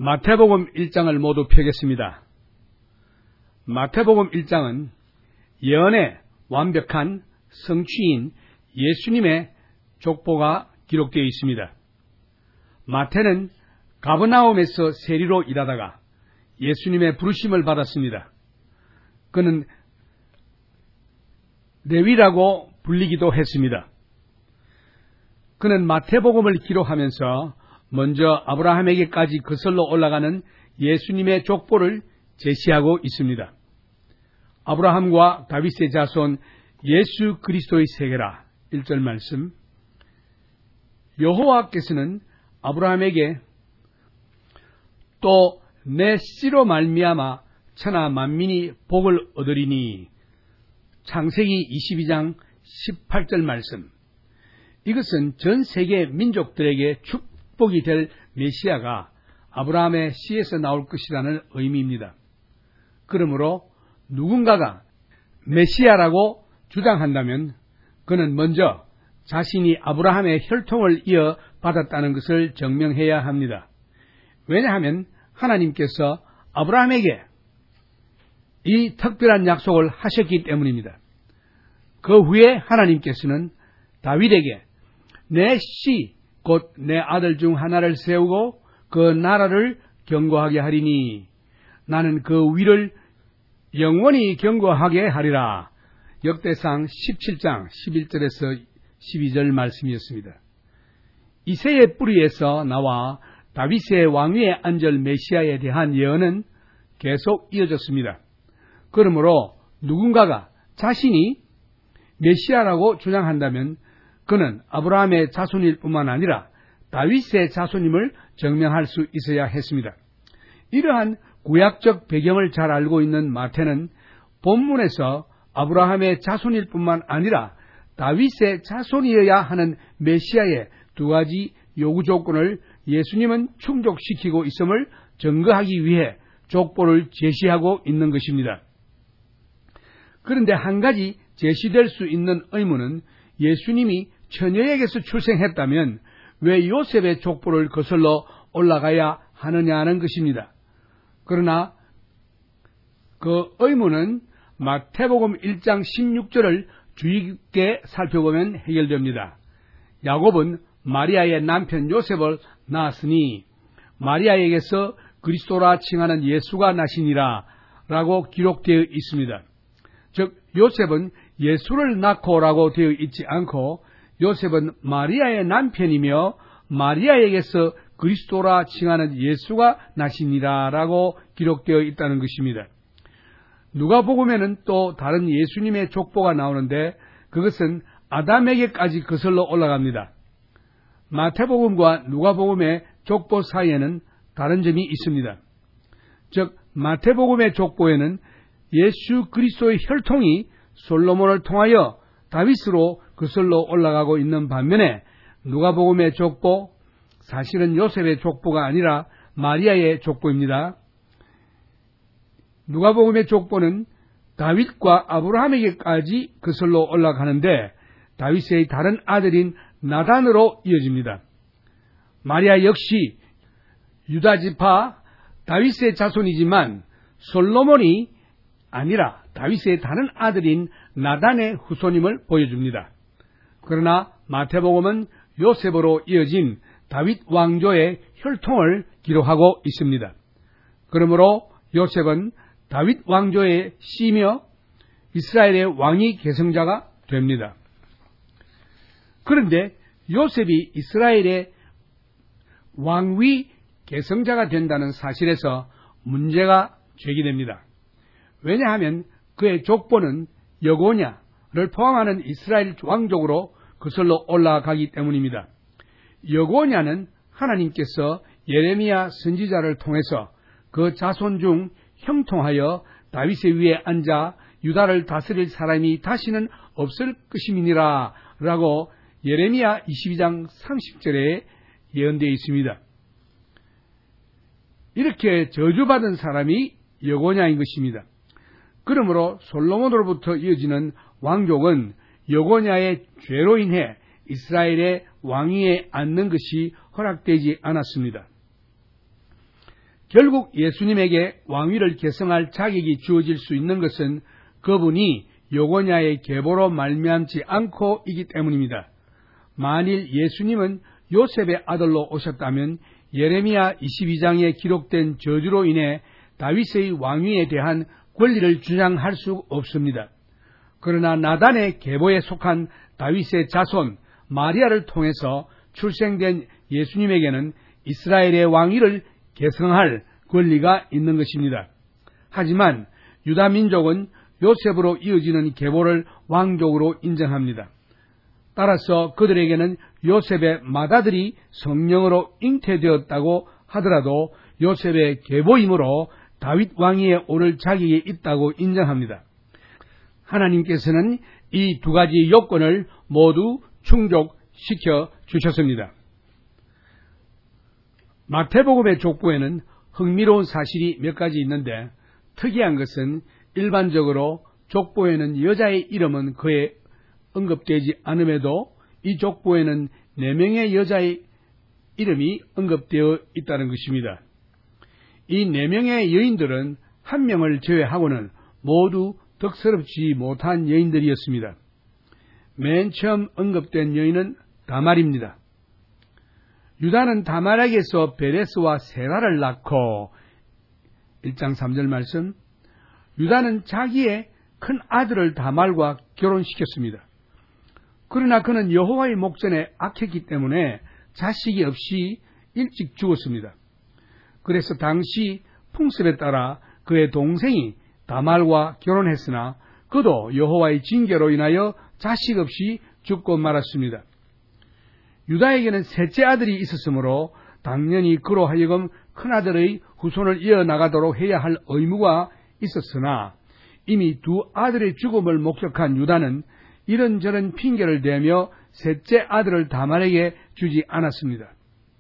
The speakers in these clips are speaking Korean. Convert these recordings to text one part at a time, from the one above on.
마태복음 1장을 모두 펴겠습니다. 마태복음 1장은 예언의 완벽한 성취인 예수님의 족보가 기록되어 있습니다. 마태는 가버나움에서 세리로 일하다가 예수님의 부르심을 받았습니다. 그는 레위라고 불리기도 했습니다. 그는 마태복음을 기록하면서 먼저 아브라함에게까지 거슬러 올라가는 예수님의 족보를 제시하고 있습니다. 아브라함과 다윗의 자손 예수 그리스도의 세계라 1절 말씀. 여호와께서는 아브라함에게 또 내 씨로 말미암아 천하 만민이 복을 얻으리니 창세기 22장 18절 말씀. 이것은 전 세계 민족들에게 축복이 될 메시아가 아브라함의 씨에서 나올 것이라는 의미입니다. 그러므로 누군가가 메시아라고 주장한다면 그는 먼저 자신이 아브라함의 혈통을 이어받았다는 것을 증명해야 합니다. 왜냐하면 하나님께서 아브라함에게 이 특별한 약속을 하셨기 때문입니다. 그 후에 하나님께서는 다윗에게 내 씨, 곧 내 아들 중 하나를 세우고 그 나라를 견고하게 하리니 나는 그 위를 영원히 견고하게 하리라. 역대상 17장 11절에서 12절 말씀이었습니다. 이새의 뿌리에서 나와 다윗의 왕위에 앉을 메시아에 대한 예언은 계속 이어졌습니다. 그러므로 누군가가 자신이 메시아라고 주장한다면 그는 아브라함의 자손일 뿐만 아니라 다윗의 자손임을 증명할 수 있어야 했습니다. 이러한 구약적 배경을 잘 알고 있는 마태는 본문에서 아브라함의 자손일 뿐만 아니라 다윗의 자손이어야 하는 메시아의 두 가지 요구 조건을 예수님은 충족시키고 있음을 증거하기 위해 족보를 제시하고 있는 것입니다. 그런데 한 가지 제시될 수 있는 의문은 예수님이 처녀에게서 출생했다면 왜 요셉의 족보를 거슬러 올라가야 하느냐는 것입니다. 그러나 그 의문은 마태복음 1장 16절을 주의 깊게 살펴보면 해결됩니다. 야곱은 마리아의 남편 요셉을 낳았으니 마리아에게서 그리스도라 칭하는 예수가 나시니라 라고 기록되어 있습니다. 즉 요셉은 예수를 낳고라고 되어 있지 않고 요셉은 마리아의 남편이며 마리아에게서 그리스도라 칭하는 예수가 나시니라 라고 기록되어 있다는 것입니다. 누가복음에는 또 다른 예수님의 족보가 나오는데 그것은 아담에게까지 거슬러 올라갑니다. 마태복음과 누가복음의 족보 사이에는 다른 점이 있습니다. 즉 마태복음의 족보에는 예수 그리스도의 혈통이 솔로몬을 통하여 다윗으로 거슬러 올라가고 있는 반면에 누가복음의 족보, 사실은 요셉의 족보가 아니라 마리아의 족보입니다. 누가복음의 족보는 다윗과 아브라함에게까지 거슬러 올라가는데 다윗의 다른 아들인 나단으로 이어집니다. 마리아 역시 유다지파 다윗의 자손이지만 솔로몬이 아니라 다윗의 다른 아들인 나단의 후손임을 보여줍니다. 그러나 마태복음은 요셉으로 이어진 다윗 왕조의 혈통을 기록하고 있습니다. 그러므로 요셉은 다윗 왕조의 씨며 이스라엘의 왕위 계승자가 됩니다. 그런데 요셉이 이스라엘의 왕위 계승자가 된다는 사실에서 문제가 제기됩니다. 왜냐하면 그의 족보는 여고냐를 포함하는 이스라엘 왕족으로 거슬러 올라가기 때문입니다. 여고냐는 하나님께서 예레미야 선지자를 통해서 그 자손 중 형통하여 다윗의 위에 앉아 유다를 다스릴 사람이 다시는 없을 것임이니라 라고 예레미야 22장 30절에 예언되어 있습니다. 이렇게 저주받은 사람이 여고냐인 것입니다. 그러므로 솔로몬으로부터 이어지는 왕족은 여고냐의 죄로 인해 이스라엘의 왕위에 앉는 것이 허락되지 않았습니다. 결국 예수님에게 왕위를 계승할 자격이 주어질 수 있는 것은 그분이 여고냐의 계보로 말미암지 않고이기 때문입니다. 만일 예수님은 요셉의 아들로 오셨다면 예레미야 22장에 기록된 저주로 인해 다윗의 왕위에 대한 권리를 주장할 수 없습니다. 그러나 나단의 계보에 속한 다윗의 자손 마리아를 통해서 출생된 예수님에게는 이스라엘의 왕위를 계승할 권리가 있는 것입니다. 하지만 유다 민족은 요셉으로 이어지는 계보를 왕족으로 인정합니다. 따라서 그들에게는 요셉의 맏아들이 성령으로 잉태되었다고 하더라도 요셉의 계보이므로 다윗 왕위에 오를 자격이 있다고 인정합니다. 하나님께서는 이 두 가지 요건을 모두 충족시켜 주셨습니다. 마태복음의 족보에는 흥미로운 사실이 몇 가지 있는데 특이한 것은 일반적으로 족보에는 여자의 이름은 거의 언급되지 않음에도 이 족보에는 4명의 여자의 이름이 언급되어 있다는 것입니다. 이 4명의 여인들은 한 명을 제외하고는 모두 덕스럽지 못한 여인들이었습니다. 맨 처음 언급된 여인은 다말입니다. 유다는 다말에게서 베레스와 세라를 낳고 1장 3절 말씀, 유다는 자기의 큰 아들을 다말과 결혼시켰습니다. 그러나 그는 여호와의 목전에 악했기 때문에 자식이 없이 일찍 죽었습니다. 그래서 당시 풍습에 따라 그의 동생이 다말과 결혼했으나 그도 여호와의 징계로 인하여 자식 없이 죽고 말았습니다. 유다에게는 셋째 아들이 있었으므로 당연히 그로 하여금 큰아들의 후손을 이어나가도록 해야 할 의무가 있었으나 이미 두 아들의 죽음을 목격한 유다는 이런저런 핑계를 대며 셋째 아들을 다말에게 주지 않았습니다.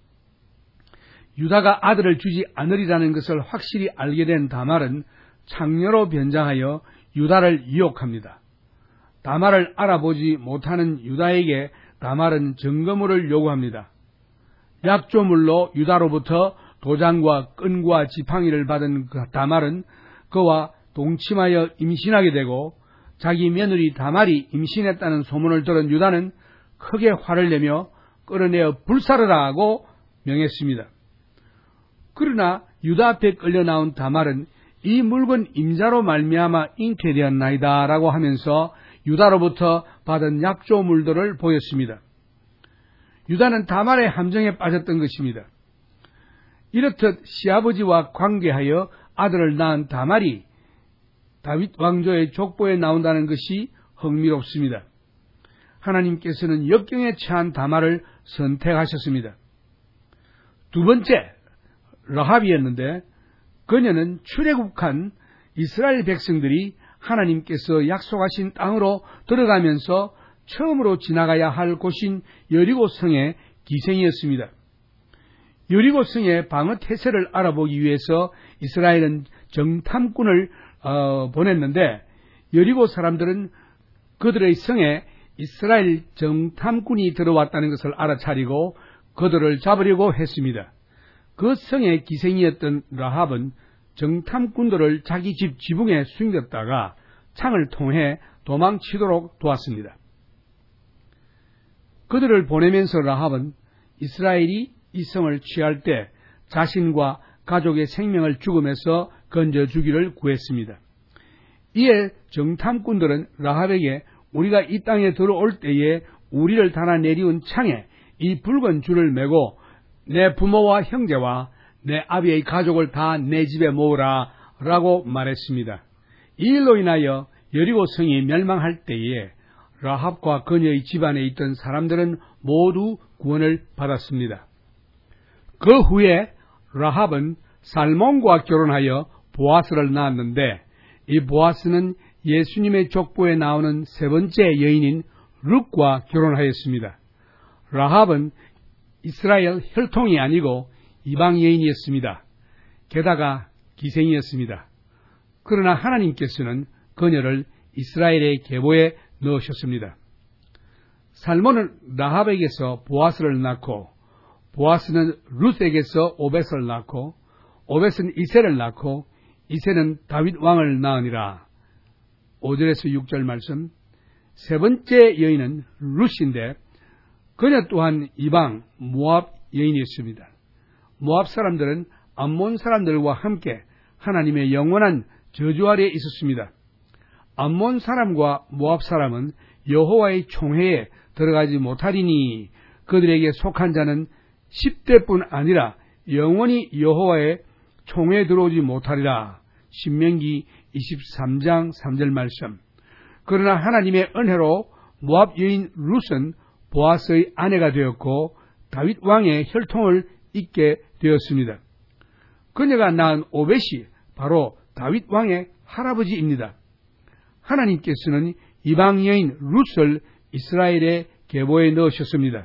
유다가 아들을 주지 않으리라는 것을 확실히 알게 된 다말은 창녀로 변장하여 유다를 유혹합니다. 다말을 알아보지 못하는 유다에게 다말은 증거물을 요구합니다. 약조물로 유다로부터 도장과 끈과 지팡이를 받은 다말은 그와 동침하여 임신하게 되고 자기 며느리 다말이 임신했다는 소문을 들은 유다는 크게 화를 내며 끌어내어 불사르라 하고 명했습니다. 그러나 유다 앞에 끌려 나온 다말은 이 물건 임자로 말미암아 잉태되었나이다 라고 하면서 유다로부터 받은 약조물들을 보였습니다. 유다는 다말의 함정에 빠졌던 것입니다. 이렇듯 시아버지와 관계하여 아들을 낳은 다말이 다윗 왕조의 족보에 나온다는 것이 흥미롭습니다. 하나님께서는 역경에 처한 다말을 선택하셨습니다. 두 번째, 라합이었는데 그녀는 출애굽한 이스라엘 백성들이 하나님께서 약속하신 땅으로 들어가면서 처음으로 지나가야 할 곳인 여리고 성의 기생이었습니다. 여리고 성의 방어 태세를 알아보기 위해서 이스라엘은 정탐꾼을 보냈는데 여리고 사람들은 그들의 성에 이스라엘 정탐꾼이 들어왔다는 것을 알아차리고 그들을 잡으려고 했습니다. 그 성의 기생이었던 라합은 정탐꾼들을 자기 집 지붕에 숨겼다가 창을 통해 도망치도록 도왔습니다. 그들을 보내면서 라합은 이스라엘이 이 성을 취할 때 자신과 가족의 생명을 죽음에서 건져주기를 구했습니다. 이에 정탐꾼들은 라합에게 우리가 이 땅에 들어올 때에 우리를 달아내리운 창에 이 붉은 줄을 메고 내 부모와 형제와 내 아비의 가족을 다 내 집에 모으라 라고 말했습니다. 이 일로 인하여 여리고 성이 멸망할 때에 라합과 그녀의 집안에 있던 사람들은 모두 구원을 받았습니다. 그 후에 라합은 살몬과 결혼하여 보아스를 낳았는데 이 보아스는 예수님의 족보에 나오는 세 번째 여인인 룻과 결혼하였습니다. 라합은 이스라엘 혈통이 아니고 이방 여인이었습니다. 게다가 기생이었습니다. 그러나 하나님께서는 그녀를 이스라엘의 계보에 넣으셨습니다. 살몬은 라합에게서 보아스를 낳고 보아스는 룻에게서 오벳을 낳고 오벳은 이새를 낳고 이새는 다윗 왕을 낳으니라. 5절에서 6절 말씀. 세 번째 여인은 룻인데 그녀 또한 이방 모압 여인이었습니다. 모압 사람들은 암몬 사람들과 함께 하나님의 영원한 저주 아래에 있었습니다. 암몬 사람과 모압 사람은 여호와의 총회에 들어가지 못하리니 그들에게 속한 자는 10대뿐 아니라 영원히 여호와의 총회에 들어오지 못하리라. 신명기 23장 3절 말씀. 그러나 하나님의 은혜로 모압 여인 룻은 보아스의 아내가 되었고 다윗 왕의 혈통을 잇게 되었습니다. 그녀가 낳은 오벳이 바로 다윗 왕의 할아버지입니다. 하나님께서는 이방 여인 룻을 이스라엘의 계보에 넣으셨습니다.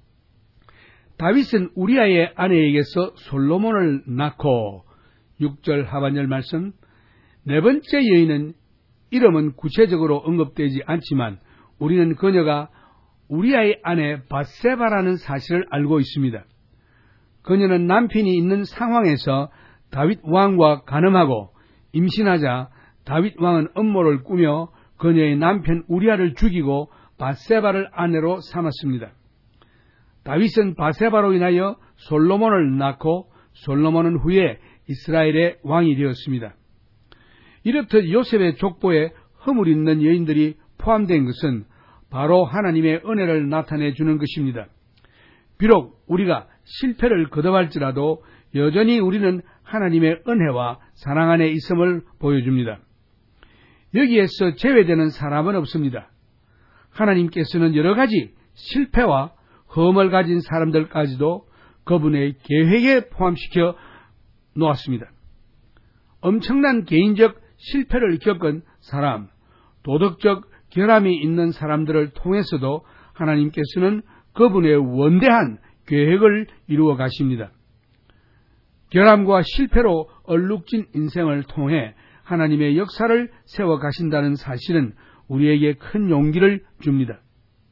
다윗은 우리아의 아내에게서 솔로몬을 낳고 6절 하반절 말씀. 네 번째 여인은 이름은 구체적으로 언급되지 않지만 우리는 그녀가 우리아의 아내 밧세바라는 사실을 알고 있습니다. 그녀는 남편이 있는 상황에서 다윗 왕과 간음하고 임신하자 다윗 왕은 음모를 꾸며 그녀의 남편 우리아를 죽이고 밧세바를 아내로 삼았습니다. 다윗은 밧세바로 인하여 솔로몬을 낳고 솔로몬은 후에 이스라엘의 왕이 되었습니다. 이렇듯 요셉의 족보에 허물 있는 여인들이 포함된 것은 바로 하나님의 은혜를 나타내 주는 것입니다. 비록 우리가 실패를 거듭할지라도 여전히 우리는 하나님의 은혜와 사랑 안에 있음을 보여줍니다. 여기에서 제외되는 사람은 없습니다. 하나님께서는 여러 가지 실패와 험을 가진 사람들까지도 그분의 계획에 포함시켜 놓았습니다. 엄청난 개인적 실패를 겪은 사람, 도덕적 결함이 있는 사람들을 통해서도 하나님께서는 그분의 원대한 계획을 이루어 가십니다. 결함과 실패로 얼룩진 인생을 통해 하나님의 역사를 세워 가신다는 사실은 우리에게 큰 용기를 줍니다.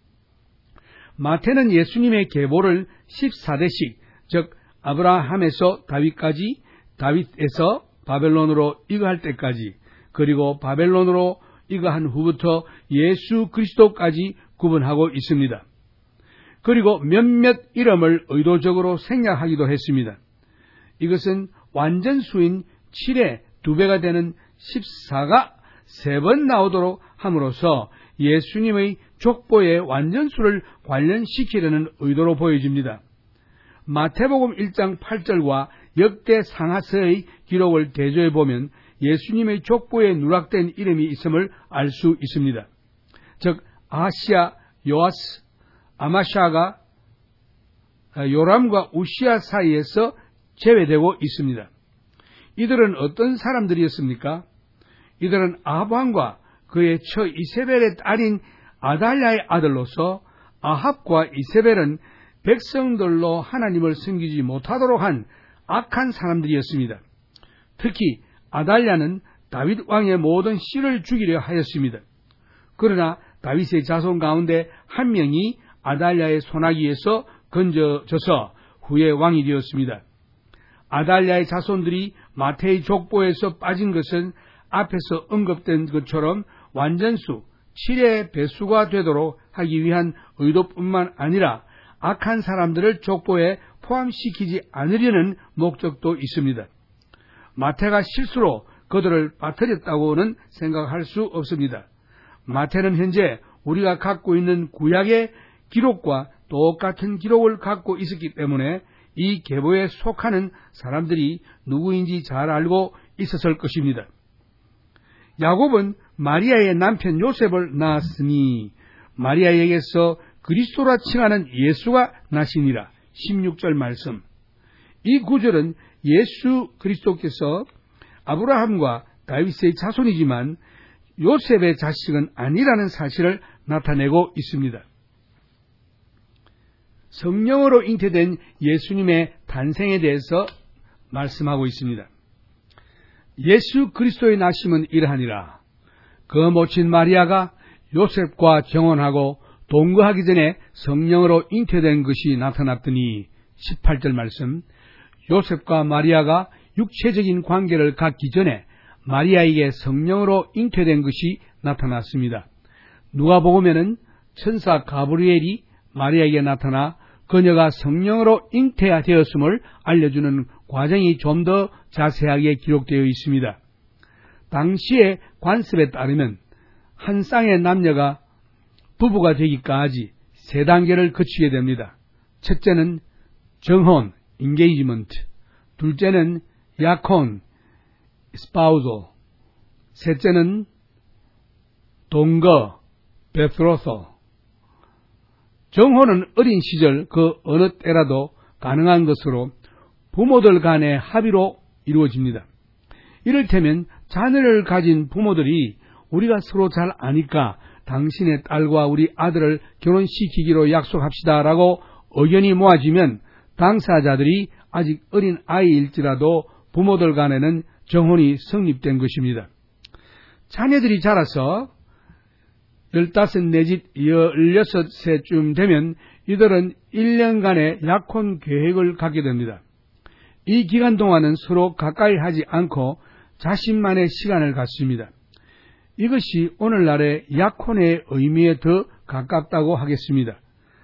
마태는 예수님의 계보를 14대씩, 즉 아브라함에서 다윗까지, 다윗에서 바벨론으로 이거할 때까지, 그리고 바벨론으로 이거한 후부터 예수 그리스도까지 구분하고 있습니다. 그리고 몇몇 이름을 의도적으로 생략하기도 했습니다. 이것은 완전수인 7의 2배가 되는 14가 3번 나오도록 함으로써 예수님의 족보의 완전수를 관련시키려는 의도로 보여집니다. 마태복음 1장 8절과 역대 상하서의 기록을 대조해 보면 예수님의 족보에 누락된 이름이 있음을 알 수 있습니다. 즉 아하시아, 요아스, 아마샤가 요람과 우시아 사이에서 제외되고 있습니다. 이들은 어떤 사람들이었습니까? 이들은 아합 왕과 그의 처 이세벨의 딸인 아달랴의 아들로서 아합과 이세벨은 백성들로 하나님을 섬기지 못하도록 한 악한 사람들이었습니다. 특히 아달랴는 다윗 왕의 모든 씨를 죽이려 하였습니다. 그러나 다윗의 자손 가운데 한 명이 아달랴의 소나기에서 건져져서 후에 왕이 되었습니다. 아달랴의 자손들이 마태의 족보에서 빠진 것은 앞에서 언급된 것처럼 완전수 7의 배수가 되도록 하기 위한 의도뿐만 아니라 악한 사람들을 족보에 포함시키지 않으려는 목적도 있습니다. 마태가 실수로 그들을 빠뜨렸다고는 생각할 수 없습니다. 마태는 현재 우리가 갖고 있는 구약의 기록과 똑같은 기록을 갖고 있었기 때문에 이 계보에 속하는 사람들이 누구인지 잘 알고 있었을 것입니다. 야곱은 마리아의 남편 요셉을 낳았으니 마리아에게서 그리스도라 칭하는 예수가 나시니라. 16절 말씀. 이 구절은 예수 그리스도께서 아브라함과 다윗의 자손이지만 요셉의 자식은 아니라는 사실을 나타내고 있습니다. 성령으로 잉태된 예수님의 탄생에 대해서 말씀하고 있습니다. 예수 그리스도의 나심은 이러하니라. 그 모친 마리아가 요셉과 정혼하고 동거하기 전에 성령으로 잉태된 것이 나타났더니 18절 말씀. 요셉과 마리아가 육체적인 관계를 갖기 전에 마리아에게 성령으로 잉태된 것이 나타났습니다. 누가복음에는 천사 가브리엘이 마리아에게 나타나 그녀가 성령으로 잉태되었음을 알려주는 과정이 좀 더 자세하게 기록되어 있습니다. 당시의 관습에 따르면 한 쌍의 남녀가 부부가 되기까지 3단계를 거치게 됩니다. 첫째는 정혼, engagement, 둘째는 약혼, spousal, 셋째는 동거, betrothal. 정혼은 어린 시절 그 어느 때라도 가능한 것으로 부모들 간의 합의로 이루어집니다. 이를테면 자녀를 가진 부모들이 우리가 서로 잘 아니까 당신의 딸과 우리 아들을 결혼시키기로 약속합시다라고 의견이 모아지면 당사자들이 아직 어린 아이일지라도 부모들 간에는 정혼이 성립된 것입니다. 자녀들이 자라서 15 내지 16세쯤 되면 이들은 1년간의 약혼 계획을 갖게 됩니다. 이 기간 동안은 서로 가까이 하지 않고 자신만의 시간을 갖습니다. 이것이 오늘날의 약혼의 의미에 더 가깝다고 하겠습니다.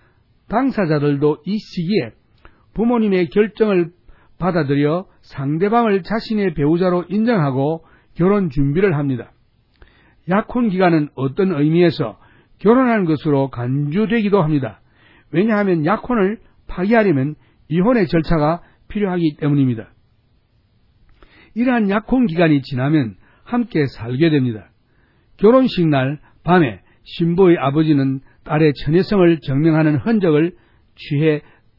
당사자들도 이 시기에 부모님의 결정을 받아들여 상대방을 자신의 배우자로 인정하고 결혼 준비를 합니다. 약혼 기간은 어떤 의미에서 결혼하는 것으로 간주되기도 합니다. 왜냐하면 약혼을 파기하려면 이혼의 절차가 필요하기 때문입니다. 이러한 약혼 기간이 지나면 함께 살게 됩니다. 결혼식 날 밤에 신부의 아버지는 딸의 처녀성을 증명하는 흔적을 취해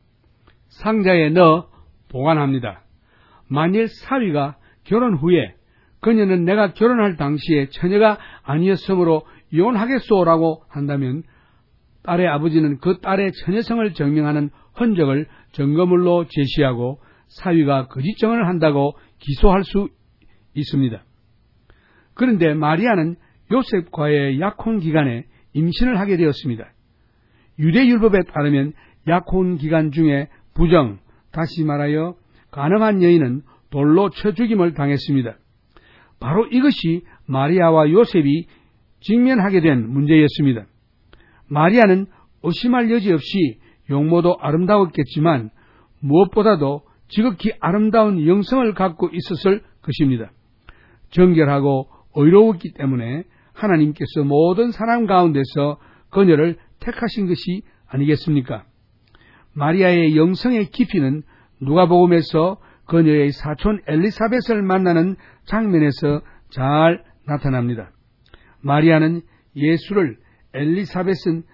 상자에 넣어 보관합니다. 만일 사위가 결혼 후에 그녀는 내가 결혼할 당시에 처녀가 아니었으므로 이혼하겠소라고 한다면 딸의 아버지는 그 딸의 처녀성을 증명하는 흔적을 증거물로 제시하고 사위가 거짓 증언을 한다고 기소할 수 있습니다. 그런데 마리아는 요셉과의 약혼 기간에 임신을 하게 되었습니다. 유대율법에 따르면 약혼 기간 중에 부정, 다시 말하여 가늠한 여인은 돌로 쳐 죽임을 당했습니다. 바로 이것이 마리아와 요셉이 직면하게 된 문제였습니다. 마리아는 의심할 여지 없이 용모도 아름다웠겠지만 무엇보다도 지극히 아름다운 영성을 갖고 있었을 것입니다. 정결하고 의로웠기 때문에 하나님께서 모든 사람 가운데서 그녀를 택하신 것이 아니겠습니까? 마리아의 영성의 깊이는 누가복음에서 그녀의 사촌 엘리사벳을 만나는 장면에서 잘 나타납니다. 마리아는 예수를, 엘리사벳은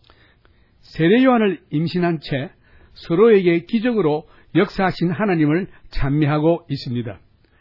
세례요한을 임신한 채 서로에게 기적으로 역사하신 하나님을 찬미하고 있습니다.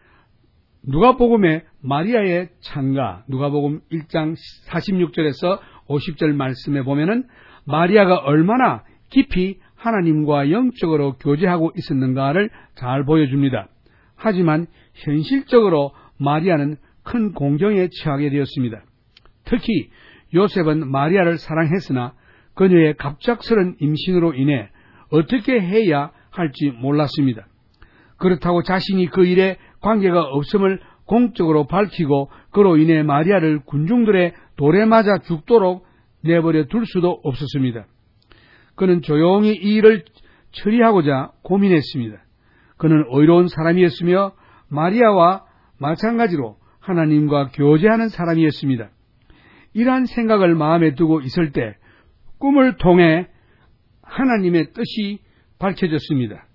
누가복음의 마리아의 찬가, 누가복음 1장 46절에서 50절 말씀에 보면은 마리아가 얼마나 깊이 하나님과 영적으로 교제하고 있었는가를 잘 보여줍니다. 하지만 현실적으로 마리아는 큰 공경에 처하게 되었습니다. 특히 요셉은 마리아를 사랑했으나 그녀의 갑작스런 임신으로 인해 어떻게 해야 할지 몰랐습니다. 그렇다고 자신이 그 일에 관계가 없음을 공적으로 밝히고 그로 인해 마리아를 군중들의 돌에 맞아 죽도록 내버려 둘 수도 없었습니다. 그는 조용히 이 일을 처리하고자 고민했습니다. 그는 의로운 사람이었으며 마리아와 마찬가지로 하나님과 교제하는 사람이었습니다. 이러한 생각을 마음에 두고 있을 때 꿈을 통해 하나님의 뜻이 밝혀졌습니다.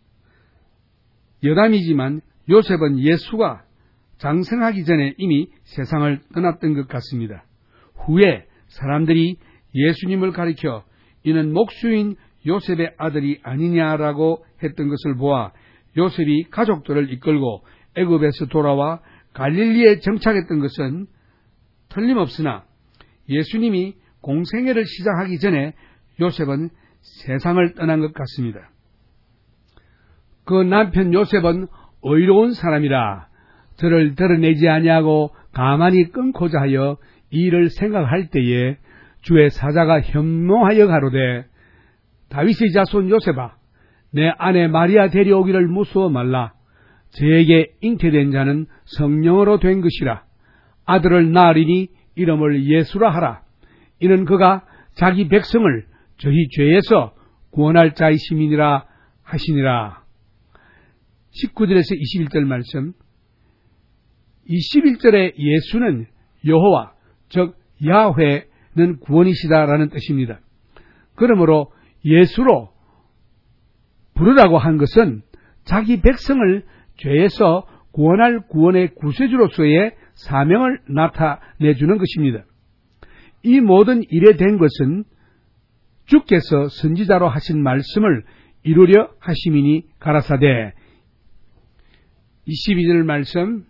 여담이지만 요셉은 예수가 장성하기 전에 이미 세상을 떠났던 것 같습니다. 후에 사람들이 예수님을 가리켜 이는 목수인 요셉의 아들이 아니냐라고 했던 것을 보아 요셉이 가족들을 이끌고 애굽에서 돌아와 갈릴리에 정착했던 것은 틀림없으나 예수님이 공생애를 시작하기 전에 요셉은 세상을 떠난 것 같습니다. 그 남편 요셉은 의로운 사람이라 저를 드러내지 아니하고 가만히 끊고자 하여 이 일을 생각할 때에 주의 사자가 현몽하여 가로되 다윗의 자손 요셉아 내 아내 마리아 데려오기를 무수어 말라. 저에게 잉태된 자는 성령으로 된 것이라. 아들을 낳으리니 이름을 예수라 하라. 이는 그가 자기 백성을 저희 죄에서 구원할 자이심이니라 하시니라. 19절에서 21절 말씀. 21절의 예수는 여호와, 즉 야훼는 구원이시다라는 뜻입니다. 그러므로 예수로 부르라고 한 것은 자기 백성을 죄에서 구원할 구원의 구세주로서의 사명을 나타내주는 것입니다. 이 모든 일에 된 것은 주께서 선지자로 하신 말씀을 이루려 하심이니 가라사대. 22절 말씀.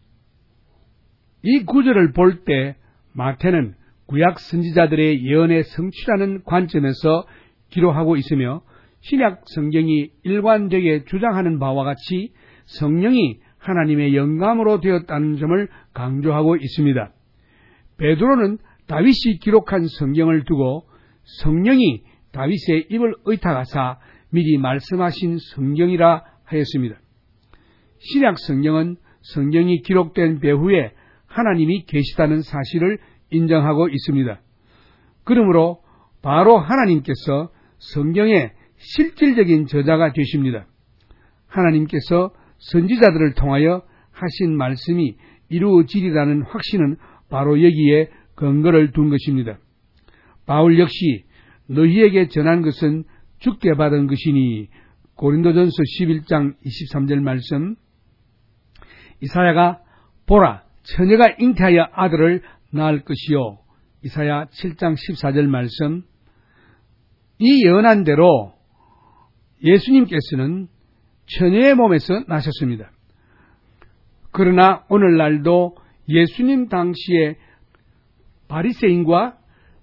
이 구절을 볼 때 마태는 구약 선지자들의 예언의 성취라는 관점에서 기록하고 있으며 신약 성경이 일관되게 주장하는 바와 같이 성령이 하나님의 영감으로 되었다는 점을 강조하고 있습니다. 베드로는 다윗이 기록한 성경을 두고 성령이 다윗의 입을 의탁하사 미리 말씀하신 성경이라 하였습니다. 신약 성경은 성경이 기록된 배후에 하나님이 계시다는 사실을 인정하고 있습니다. 그러므로 바로 하나님께서 성경의 실질적인 저자가 되십니다. 하나님께서 선지자들을 통하여 하신 말씀이 이루어지리라는 확신은 바로 여기에 근거를 둔 것입니다. 바울 역시 너희에게 전한 것은 주께 받은 것이니 고린도전서 11장 23절 말씀. 이사야가 보라 처녀가 잉태하여 아들을 낳을 것이요. 이사야 7장 14절 말씀. 이 예언한 대로 예수님께서는 처녀의 몸에서 나셨습니다. 그러나 오늘날도 예수님 당시에 바리새인과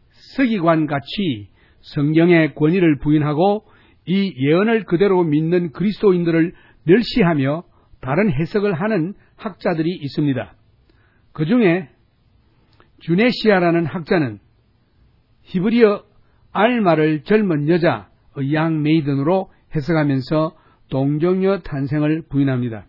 서기관같이 성경의 권위를 부인하고 이 예언을 그대로 믿는 그리스도인들을 멸시하며 다른 해석을 하는 학자들이 있습니다. 그 중에 주네시아라는 학자는 히브리어 알마를 젊은 여자의 양 메이든으로 해석하면서 동정녀 탄생을 부인합니다.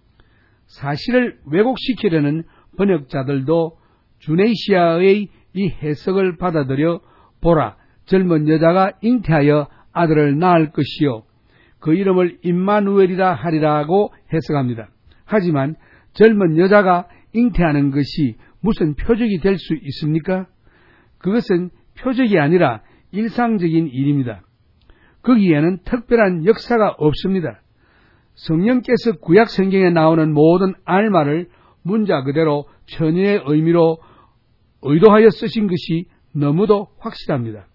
사실을 왜곡시키려는 번역자들도 주네시아의 이 해석을 받아들여 보라 젊은 여자가 잉태하여 아들을 낳을 것이요 그 이름을 임마누엘이라 하리라고 해석합니다. 하지만 젊은 여자가 잉태하는 것이 무슨 표적이 될 수 있습니까? 그것은 표적이 아니라 일상적인 일입니다. 거기에는 특별한 역사가 없습니다. 성령께서 구약 성경에 나오는 모든 알마를 문자 그대로 처녀의 의미로 의도하여 쓰신 것이 너무도 확실합니다.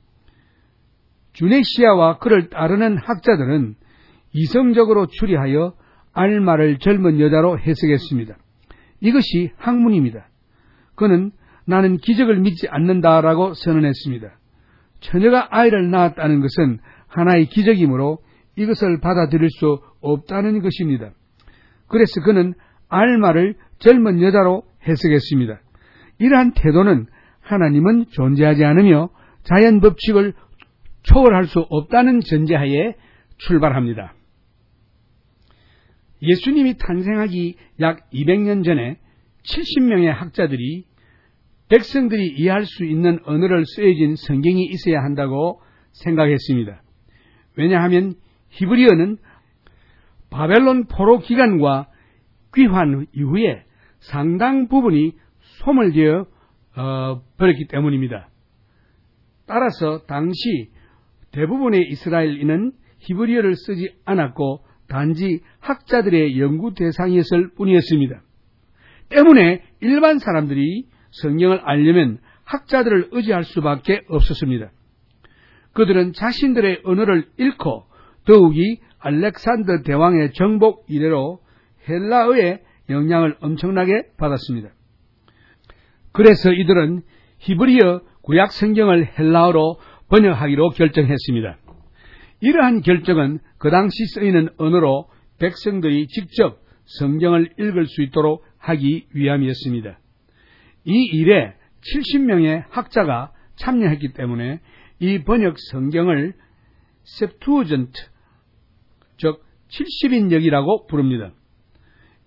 주네시아와 그를 따르는 학자들은 이성적으로 추리하여 알마를 젊은 여자로 해석했습니다. 이것이 학문입니다. 그는 나는 기적을 믿지 않는다라고 선언했습니다. 처녀가 아이를 낳았다는 것은 하나의 기적이므로 이것을 받아들일 수 없다는 것입니다. 그래서 그는 알마를 젊은 여자로 해석했습니다. 이러한 태도는 하나님은 존재하지 않으며 자연 법칙을 초월할 수 없다는 전제하에 출발합니다. 예수님이 탄생하기 약 200년 전에 70명의 학자들이 백성들이 이해할 수 있는 언어를 쓰여진 성경이 있어야 한다고 생각했습니다. 왜냐하면 히브리어는 바벨론 포로 기간과 귀환 이후에 상당 부분이 소멸되어 버렸기 때문입니다. 따라서 당시 대부분의 이스라엘인은 히브리어를 쓰지 않았고 단지 학자들의 연구 대상이었을 뿐이었습니다. 때문에 일반 사람들이 성경을 알려면 학자들을 의지할 수밖에 없었습니다. 그들은 자신들의 언어를 잃고 더욱이 알렉산더 대왕의 정복 이래로 헬라어의 영향을 엄청나게 받았습니다. 그래서 이들은 히브리어 구약 성경을 헬라어로 번역하기로 결정했습니다. 이러한 결정은 그 당시 쓰이는 언어로 백성들이 직접 성경을 읽을 수 있도록 하기 위함이었습니다. 이 일에 70명의 학자가 참여했기 때문에 이 번역 성경을 septuagint, 즉 70인역이라고 부릅니다.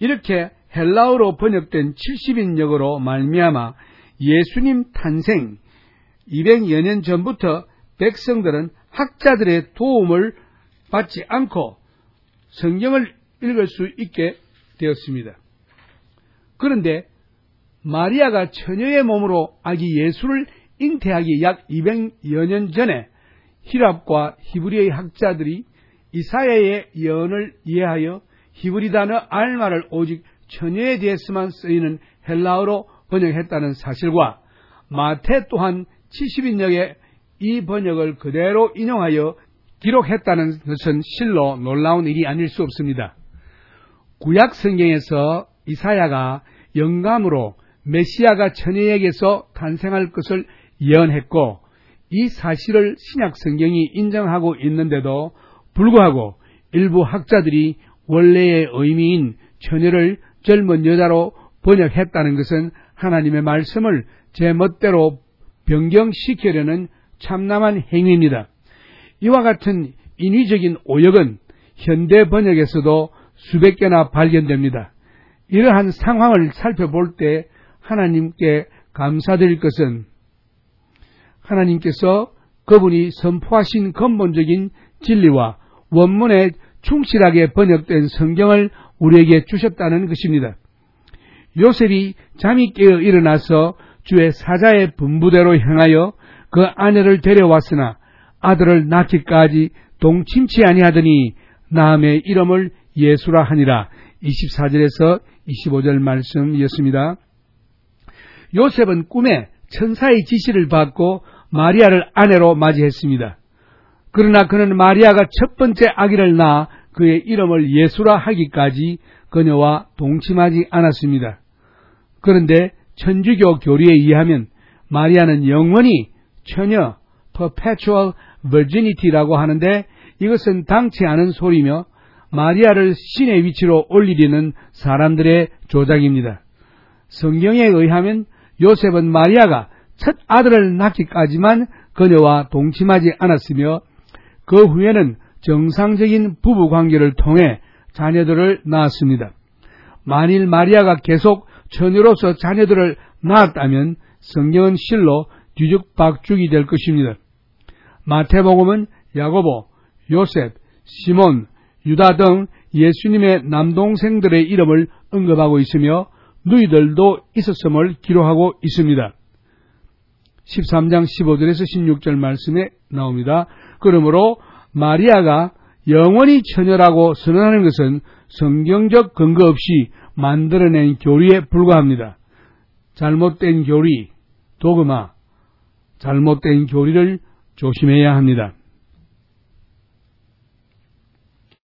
이렇게 헬라어로 번역된 70인역으로 말미암아 예수님 탄생 200여 년 전부터 백성들은 학자들의 도움을 받지 않고 성경을 읽을 수 있게 되었습니다. 그런데 마리아가 처녀의 몸으로 아기 예수를 잉태하기 약 200여 년 전에 히랍과 히브리의 학자들이 이사야의 예언을 이해하여 히브리 단어 알마를 오직 처녀에 대해서만 쓰이는 헬라어로 번역했다는 사실과 마태 또한 70인역의 이 번역을 그대로 인용하여 기록했다는 것은 실로 놀라운 일이 아닐 수 없습니다. 구약 성경에서 이사야가 영감으로 메시아가 처녀에게서 탄생할 것을 예언했고 이 사실을 신약 성경이 인정하고 있는데도 불구하고 일부 학자들이 원래의 의미인 처녀를 젊은 여자로 번역했다는 것은 하나님의 말씀을 제 멋대로 변경시키려는 참남한 행위입니다. 이와 같은 인위적인 오역은 현대 번역에서도 수백 개나 발견됩니다. 이러한 상황을 살펴볼 때 하나님께 감사드릴 것은 하나님께서 그분이 선포하신 근본적인 진리와 원문에 충실하게 번역된 성경을 우리에게 주셨다는 것입니다. 요셉이 잠이 깨어 일어나서 주의 사자의 분부대로 행하여 그 아내를 데려왔으나 아들을 낳기까지 동침치 아니하더니 나음의 이름을 예수라 하니라. 24절에서 25절 말씀이었습니다. 요셉은 꿈에 천사의 지시를 받고 마리아를 아내로 맞이했습니다. 그러나 그는 마리아가 첫 번째 아기를 낳아 그의 이름을 예수라 하기까지 그녀와 동침하지 않았습니다. 그런데 천주교 교리에 의하면 마리아는 영원히 처녀, perpetual virginity라고 하는데 이것은 당치 않은 소리며 마리아를 신의 위치로 올리려는 사람들의 조작입니다. 성경에 의하면 요셉은 마리아가 첫 아들을 낳기까지만 그녀와 동침하지 않았으며 그 후에는 정상적인 부부 관계를 통해 자녀들을 낳았습니다. 만일 마리아가 계속 처녀로서 자녀들을 낳았다면 성경은 실로 뒤죽박죽이 될 것입니다. 마태복음은 야고보, 요셉, 시몬, 유다 등 예수님의 남동생들의 이름을 언급하고 있으며 누이들도 있었음을 기록하고 있습니다. 13장 15절에서 16절 말씀에 나옵니다. 그러므로 마리아가 영원히 처녀라고 선언하는 것은 성경적 근거 없이 만들어낸 교리에 불과합니다. 잘못된 교리, 도그마, 잘못된 교리를 조심해야 합니다.